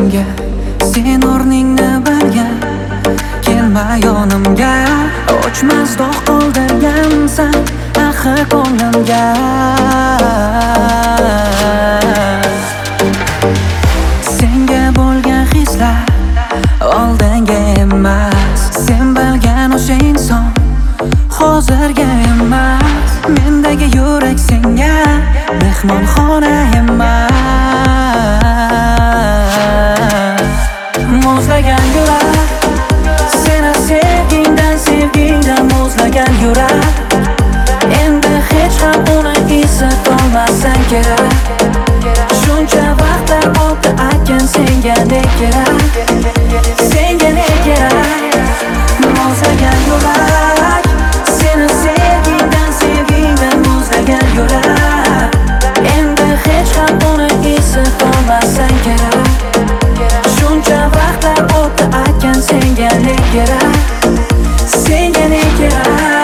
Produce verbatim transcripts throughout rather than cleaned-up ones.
ko'nglimga sen o'rningni bilgan. Kelma yonimga, o'chmas dog' qoldirgansan axir ko'nglimga. Senga bo'lgan hislar oldinga emas, sen bilgan o'sha inson hozirga emas. Mendagi yurak senga mehmonxona emas. Muzlagan yurak, seni sevgingdan sevgingdan muzlagan yurak. Endi hech ham uni eslatolmassan kerak. Shuncha vaqtlar o'tdi aytgan senga ne kerak, senga ne kerak. Muzlagan yurak, seni sevgingdan sevgingdan muzlagan yurak. Endi hech ham uni eslatolmassan kerak. Shuncha vaqtlar o'tdi aytgan senga ne kerak, senga ne kerak.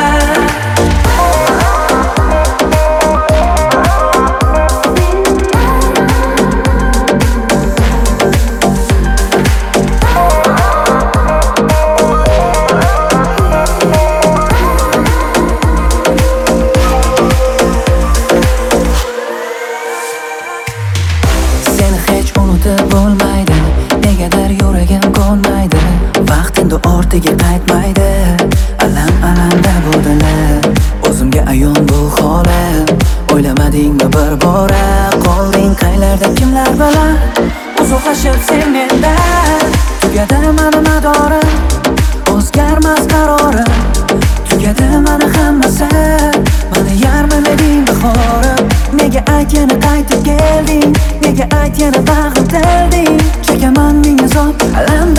Bo'lmaydi, negadir yuragim ko'nmaydi. Vaqtenda ortiga qaytmaydi, alam alamda bu dilim. O'zimga ayon bu holim, o'ylamadingmi bir bora? Qolding qaylarda kimlar bilan, uzoqlashib sen mendan. Tugadi mani madorim, o'zgarmas qarorim. Tugadi mani hammasi, mani yarmilading bahorim. Nega ayt yana qaytib kelding, nega ayt yana bag'rim tilding. Chekaman ming azob, alamda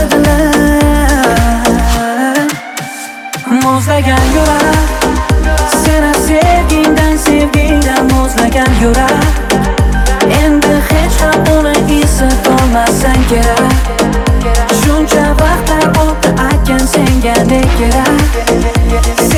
dilim. Muzlagan yurak, seni sevgingdan sevgingdan muzlagan yurak. Endi hech ham uni eslatolmassan kerak. Shuncha vaqtlar o'tdi aytgan senga ne kerak,